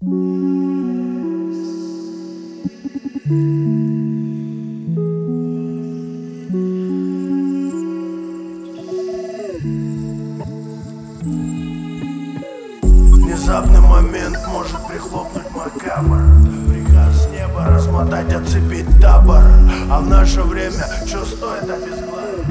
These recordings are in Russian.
Внезапный момент может прихлопнуть макабр. Приказ неба размотать, отцепить табор. А в наше время что стоит обезглавить?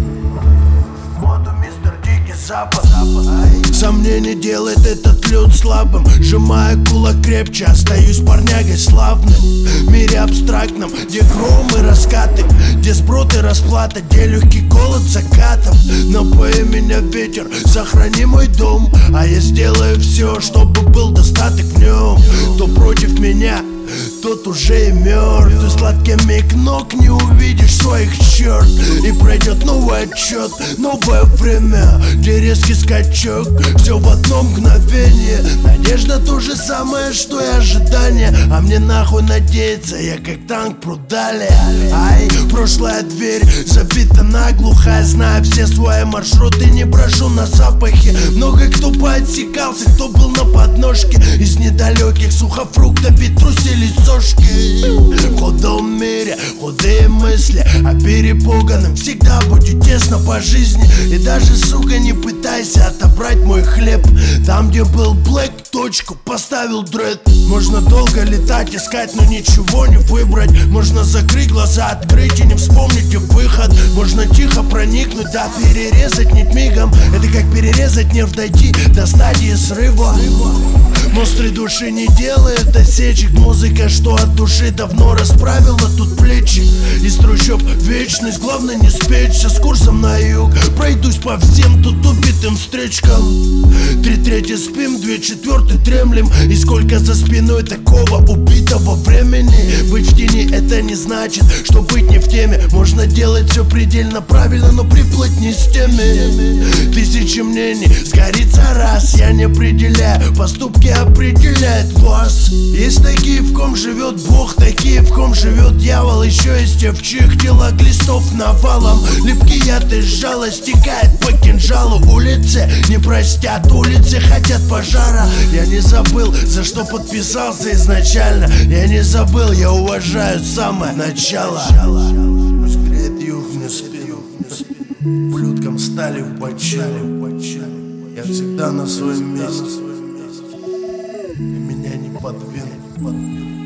Моду мистер Дикий Запад. Сомнение делает этот люд слабым. Сжимая кулак крепче, остаюсь парнягой славным. В мире абстрактном, где громы раскаты, где сброд и расплата, где легкий голод закатом. Напои меня ветер, сохрани мой дом, а я сделаю все, чтобы был достаток в нем. Кто против меня, тот уже и мертв. Ты сладкими ног не увидишь своих черт. И пройдет новый отчет, новое время, где резкий скачок, все в одно мгновение. Надежда то же самое, что и ожидание. А мне нахуй надеяться, я как танк продали. Ай, прошлая дверь забита наглухо. Я знаю все свои маршруты, не прошу на запахе. Много кто поотсекался, кто был на подножке. Из недалеких сухофруктов и трусили сошки. В худом мире худые мысли, а перепуганным всегда будет тесно по жизни. И даже, сука, не пытайся отобрать мой хлеб. Там, где был блэк, точку поставил дред. Можно долго летать, искать, но ничего не выбрать. Можно закрыть глаза, открыть и не вспомнить и выход. Можно тихо проникнуть, да перерезать нить мигом. Это как перерезать нерв, дойти до стадии срыва. Монстры души не делают осечек. Музыка, что от души давно расправила тут плечи. Из трущоб вечность, главное не спечься. С курсом на юг пройдусь по всем тут убитым встречкам. 3/3 спим, 2/4 дремлем. И сколько за спиной такого убитого времени. Быть в тени это не значит, что быть не в теме. Можно делать все предельно правильно, но приплыть не с теми. Тысячи мнений, сгорится раз. Я не определяю, поступки определяет вас. Есть такие, в ком живет Бог, такие, в ком живет дьявол. Еще есть те, в чьих телах глистов навалом. Липкий яд из жала стекает по кинжалу. Улицы не простят, улицы хотят пожара. Я не забыл, за что подписался изначально. Я не забыл, я уважаю самое начало. Пусть греет юг мне спину, ублюдкам стали в бочину. Я всегда на своем месте, и меня не подвинут.